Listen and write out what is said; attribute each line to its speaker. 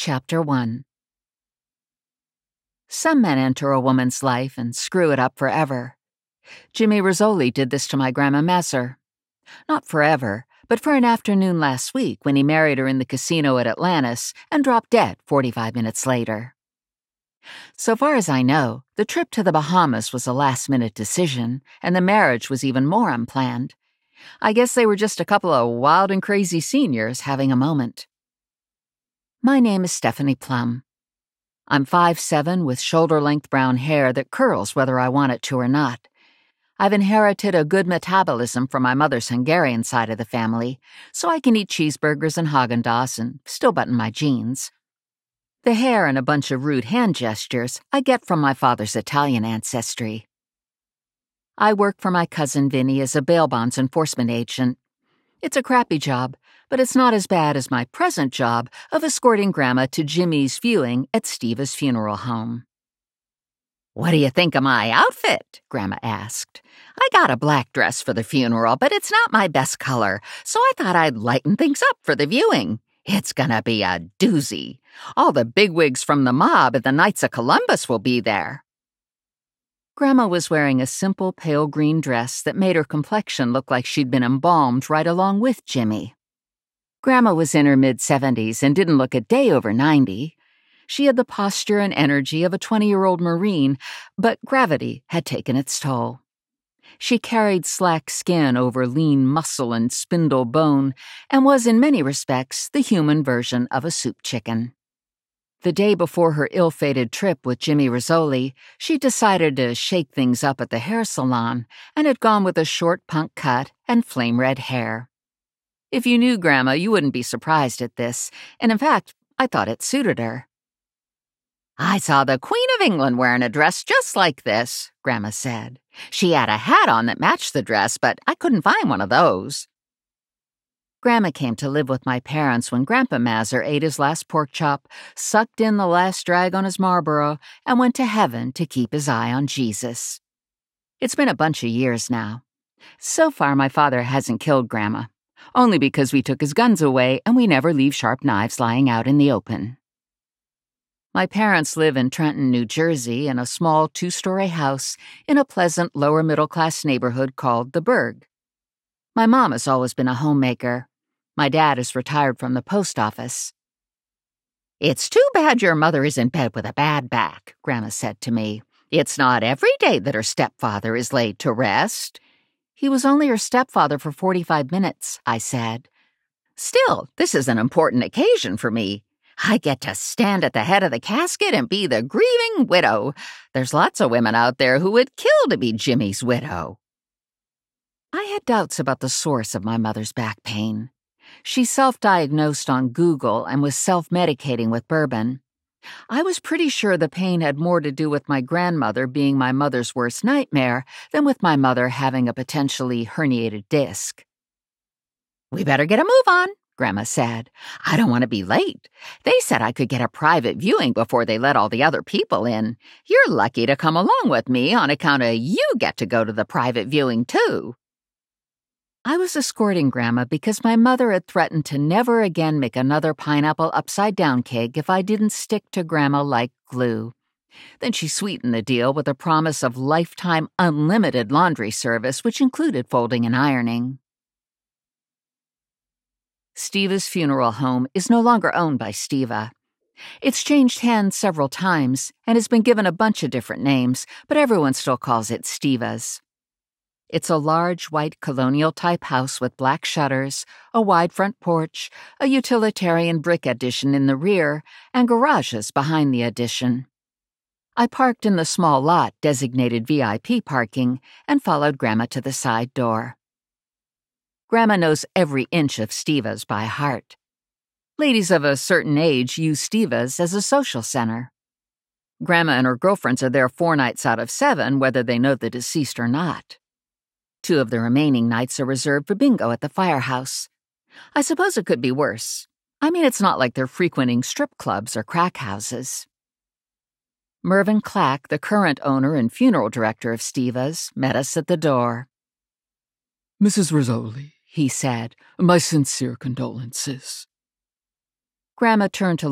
Speaker 1: Chapter 1. Some men enter a woman's life and screw it up forever. Jimmy Rizzoli did this to my Grandma Masser. Not forever, but for an afternoon last week when he married her in the casino at Atlantis and dropped dead 45 minutes later. So far as I know, the trip to the Bahamas was a last-minute decision, and the marriage was even more unplanned. I guess they were just a couple of wild and crazy seniors having a moment. My name is Stephanie Plum. I'm 5'7" with shoulder-length brown hair that curls whether I want it to or not. I've inherited a good metabolism from my mother's Hungarian side of the family, so I can eat cheeseburgers and Haagen-Dazs and still button my jeans. The hair and a bunch of rude hand gestures I get from my father's Italian ancestry. I work for my cousin Vinny as a bail bonds enforcement agent. It's a crappy job, but it's not as bad as my present job of escorting Grandma to Jimmy's viewing at Steva's funeral home. "What do you think of my outfit?" Grandma asked. "I got a black dress for the funeral, but it's not my best color, so I thought I'd lighten things up for the viewing. It's gonna be a doozy. All the bigwigs from the mob and the Knights of Columbus will be there." Grandma was wearing a simple pale green dress that made her complexion look like she'd been embalmed right along with Jimmy. Grandma was in her mid-70s and didn't look a day over 90. She had the posture and energy of a 20-year-old Marine, but gravity had taken its toll. She carried slack skin over lean muscle and spindle bone and was in many respects the human version of a soup chicken. The day before her ill-fated trip with Jimmy Rizzoli, she decided to shake things up at the hair salon and had gone with a short punk cut and flame-red hair. If you knew Grandma, you wouldn't be surprised at this, and in fact, I thought it suited her. "I saw the Queen of England wearing a dress just like this," Grandma said. "She had a hat on that matched the dress, but I couldn't find one of those." Grandma came to live with my parents when Grandpa Masser ate his last pork chop, sucked in the last drag on his Marlboro, and went to heaven to keep his eye on Jesus. It's been a bunch of years now. So far, my father hasn't killed Grandma, only because we took his guns away and we never leave sharp knives lying out in the open. My parents live in Trenton, New Jersey, in a small 2-story house in a pleasant lower-middle-class neighborhood called The Burg. My mom has always been a homemaker. My dad is retired from the post office. "It's too bad your mother is in bed with a bad back," Grandma said to me. "It's not every day that her stepfather is laid to rest." "He was only her stepfather for 45 minutes, I said. "Still, this is an important occasion for me. I get to stand at the head of the casket and be the grieving widow. There's lots of women out there who would kill to be Jimmy's widow." I had doubts about the source of my mother's back pain. She self-diagnosed on Google and was self-medicating with bourbon. I was pretty sure the pain had more to do with my grandmother being my mother's worst nightmare than with my mother having a potentially herniated disc. "We better get a move on," Grandma said. "I don't want to be late. They said I could get a private viewing before they let all the other people in. You're lucky to come along with me on account of you get to go to the private viewing, too." I was escorting Grandma because my mother had threatened to never again make another pineapple upside-down cake if I didn't stick to Grandma like glue. Then she sweetened the deal with a promise of lifetime unlimited laundry service, which included folding and ironing. Steva's funeral home is no longer owned by Steva. It's changed hands several times and has been given a bunch of different names, but everyone still calls it Steva's. It's a large white colonial-type house with black shutters, a wide front porch, a utilitarian brick addition in the rear, and garages behind the addition. I parked in the small lot designated VIP parking and followed Grandma to the side door. Grandma knows every inch of Steva's by heart. Ladies of a certain age use Steva's as a social center. Grandma and her girlfriends are there 4 nights out of 7, whether they know the deceased or not. 2 of the remaining nights are reserved for bingo at the firehouse. I suppose it could be worse. I mean, it's not like they're frequenting strip clubs or crack houses. Mervyn Clack, the current owner and funeral director of Steva's, met us at the door.
Speaker 2: "Mrs. Rizzoli," he said, "my sincere condolences."
Speaker 1: Grandma turned to